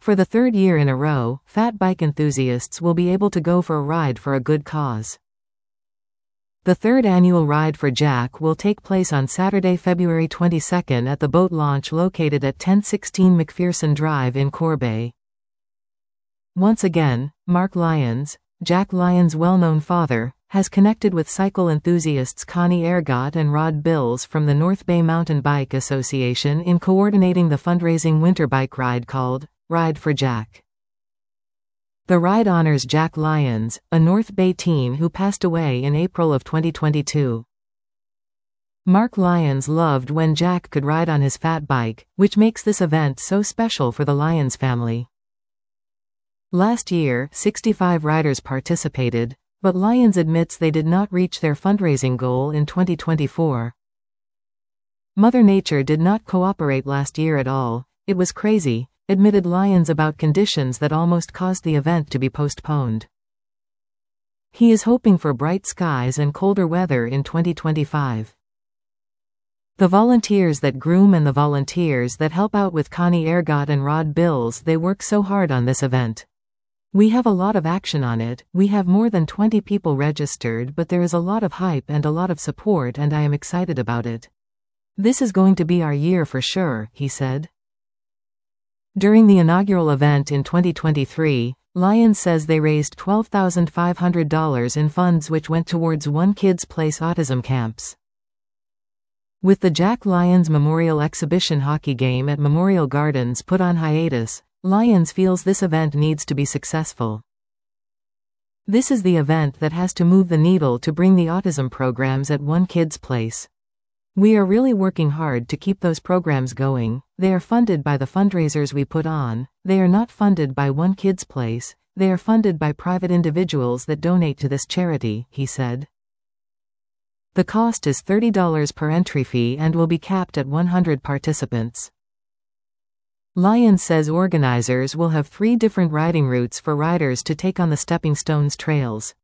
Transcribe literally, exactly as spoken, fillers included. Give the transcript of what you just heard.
For the third year in a row, fat bike enthusiasts will be able to go for a ride for a good cause. The third annual Ride for Jack will take place on Saturday, February twenty-second at the boat launch located at ten sixteen McPherson Drive in Corbeil. Once again, Mark Lyons, Jack Lyons' well-known father, has connected with cycle enthusiasts Connie Ergot and Rod Bills from the North Bay Mountain Bike Association in coordinating the fundraising winter bike ride called Ride for Jack. The ride honors Jack Lyons, a North Bay teen who passed away in April of twenty twenty-two. Mark Lyons loved when Jack could ride on his fat bike, which makes this event so special for the Lyons family. Last year, sixty-five riders participated, but Lyons admits they did not reach their fundraising goal in twenty twenty-four. Mother Nature did not cooperate last year at all. It was crazy, admitted Lyons about conditions that almost caused the event to be postponed. He is hoping for bright skies and colder weather in twenty twenty-five. The volunteers that groom and the volunteers that help out with Connie Ergot and Rod Bills, they work so hard on this event. We have a lot of action on it. We have more than twenty people registered, but there is a lot of hype and a lot of support, and I am excited about it. This is going to be our year for sure, he said. During the inaugural event in twenty twenty-three, Lyons says they raised twelve thousand five hundred dollars in funds which went towards One Kids Place autism camps. With the Jack Lyons Memorial Exhibition hockey game at Memorial Gardens put on hiatus, Lyons feels this event needs to be successful. This is the event that has to move the needle to bring the autism programs at One Kids Place. We are really working hard to keep those programs going. They are funded by the fundraisers we put on. They are not funded by One Kids Place. They are funded by private individuals that donate to this charity, he said. The cost is thirty dollars per entry fee and will be capped at one hundred participants. Lyons says organizers will have three different riding routes for riders to take on the Stepping Stones trails.